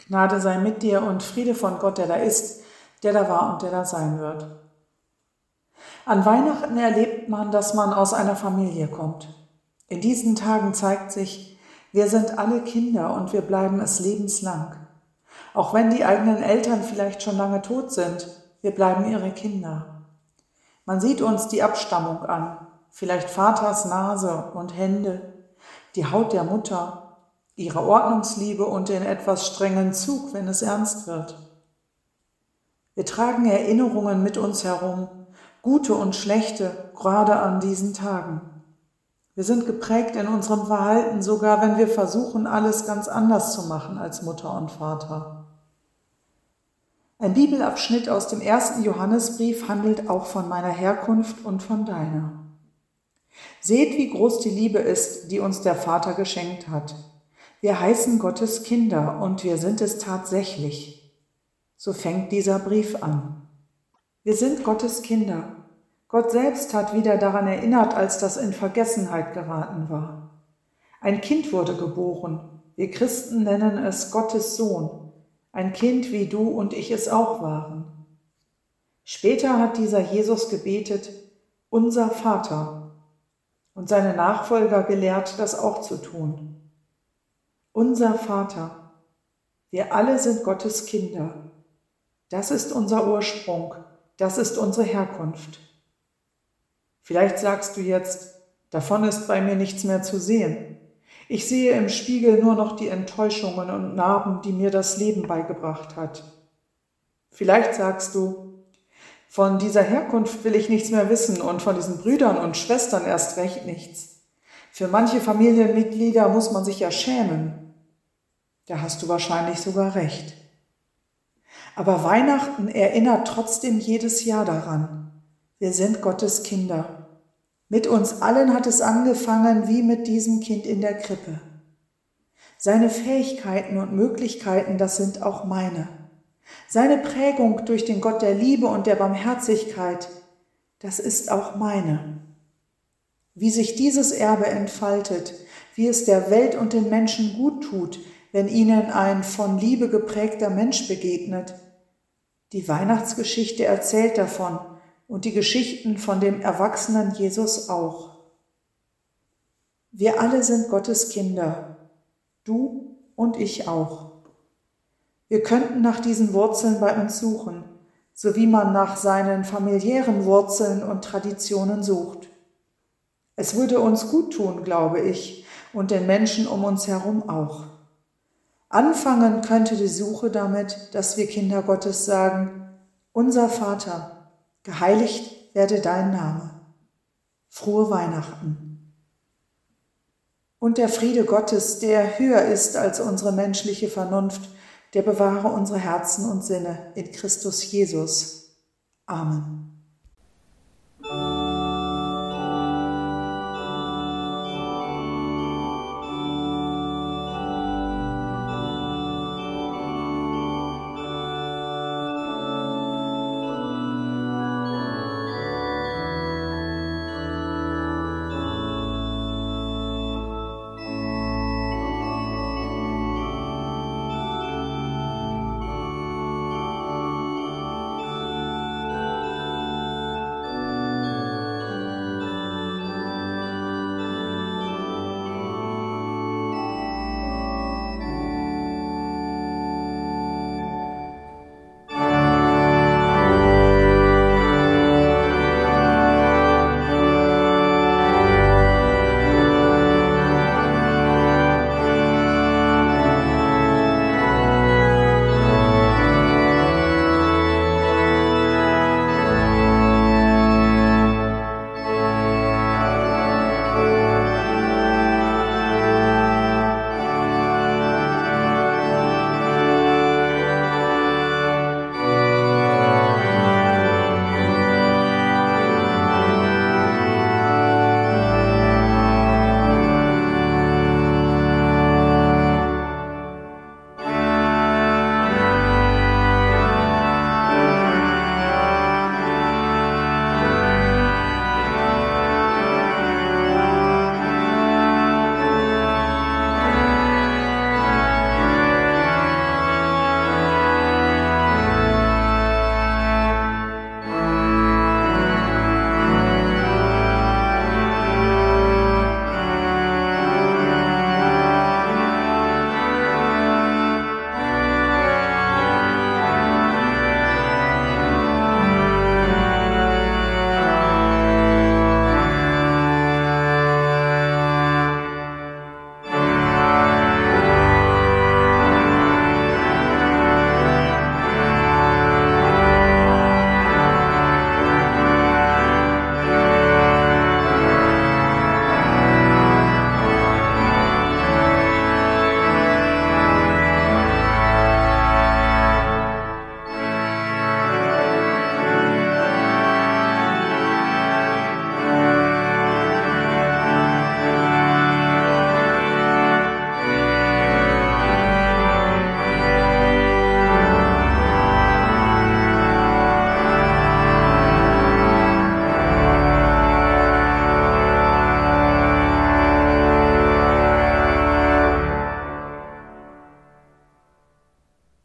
Gnade sei mit dir und Friede von Gott, der da ist, der da war und der da sein wird. An Weihnachten erlebt man, dass man aus einer Familie kommt. In diesen Tagen zeigt sich, wir sind alle Kinder und wir bleiben es lebenslang. Auch wenn die eigenen Eltern vielleicht schon lange tot sind, wir bleiben ihre Kinder. Man sieht uns die Abstammung an, vielleicht Vaters Nase und Hände, die Haut der Mutter, ihre Ordnungsliebe und den etwas strengen Zug, wenn es ernst wird. Wir tragen Erinnerungen mit uns herum, gute und schlechte, gerade an diesen Tagen. Wir sind geprägt in unserem Verhalten, sogar wenn wir versuchen, alles ganz anders zu machen als Mutter und Vater. Ein Bibelabschnitt aus dem 1. Johannesbrief handelt auch von meiner Herkunft und von deiner. Seht, wie groß die Liebe ist, die uns der Vater geschenkt hat. Wir heißen Gottes Kinder und wir sind es tatsächlich. So fängt dieser Brief an. Wir sind Gottes Kinder. Gott selbst hat wieder daran erinnert, als das in Vergessenheit geraten war. Ein Kind wurde geboren. Wir Christen nennen es Gottes Sohn. Ein Kind, wie du und ich es auch waren. Später hat dieser Jesus gebetet, unser Vater, und seine Nachfolger gelehrt, das auch zu tun. Unser Vater, wir alle sind Gottes Kinder. Das ist unser Ursprung, das ist unsere Herkunft. Vielleicht sagst du jetzt, davon ist bei mir nichts mehr zu sehen. Ich sehe im Spiegel nur noch die Enttäuschungen und Narben, die mir das Leben beigebracht hat. Vielleicht sagst du, von dieser Herkunft will ich nichts mehr wissen und von diesen Brüdern und Schwestern erst recht nichts. Für manche Familienmitglieder muss man sich ja schämen. Da hast du wahrscheinlich sogar recht. Aber Weihnachten erinnert trotzdem jedes Jahr daran. Wir sind Gottes Kinder. Mit uns allen hat es angefangen wie mit diesem Kind in der Krippe. Seine Fähigkeiten und Möglichkeiten, das sind auch meine. Seine Prägung durch den Gott der Liebe und der Barmherzigkeit, das ist auch meine. Wie sich dieses Erbe entfaltet, wie es der Welt und den Menschen gut tut, wenn ihnen ein von Liebe geprägter Mensch begegnet. Die Weihnachtsgeschichte erzählt davon und die Geschichten von dem erwachsenen Jesus auch. Wir alle sind Gottes Kinder, du und ich auch. Wir könnten nach diesen Wurzeln bei uns suchen, so wie man nach seinen familiären Wurzeln und Traditionen sucht. Es würde uns gut tun, glaube ich, und den Menschen um uns herum auch. Anfangen könnte die Suche damit, dass wir Kinder Gottes sagen, unser Vater, geheiligt werde dein Name. Frohe Weihnachten. Und der Friede Gottes, der höher ist als unsere menschliche Vernunft, der bewahre unsere Herzen und Sinne in Christus Jesus. Amen.